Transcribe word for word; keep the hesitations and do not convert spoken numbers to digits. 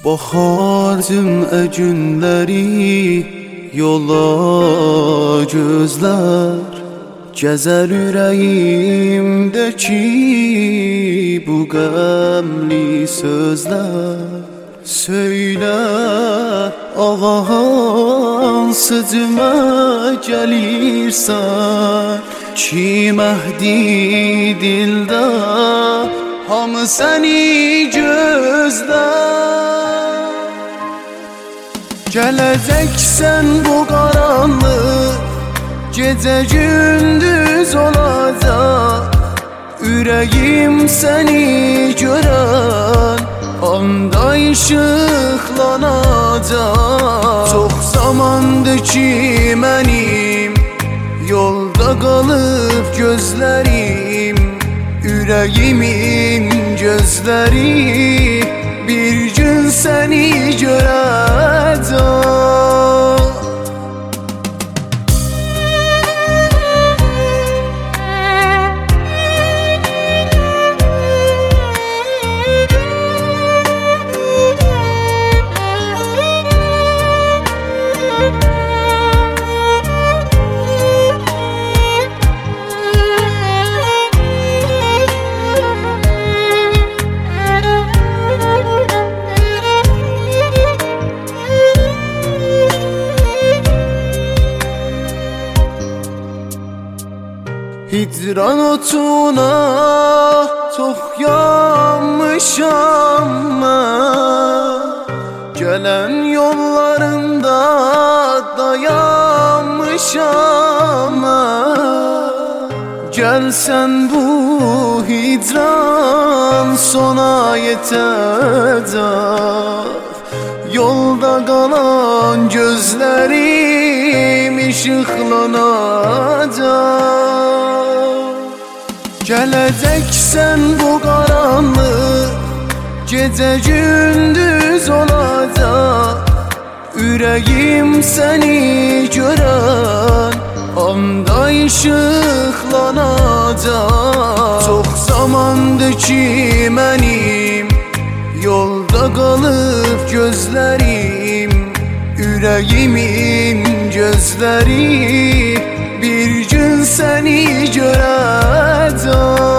Bahardım e günleri yola gözler Gezer yüreğimdeki bu qəmli sözler Söyle ağa hansı cümə gəlirsən Ki məhdi dildə hamı səni gözlər Gələcəksən bu qaranlıq Gecə gündüz olacaq Ürəyim səni görən anda işıqlanacaq Çox zamandır ki mənim yolda qalıb gözlərim Ürəyimin gözləri bir gün səni görəcək Hicran otuna çox yanmışam mən Gələn yollarında dayanmışam mən Gəlsən bu hicran sona yetəcək Yolda qalan gözlərim işıqlanacaq Gələcəksən bu qaranlıq Gecə gündüz olacaq Ürəyim səni görən anda işıqlanacaq Çox zamandır ki mənim yolda qalıb gözlərim Ürəyimin gözləri bir gün səni görəcək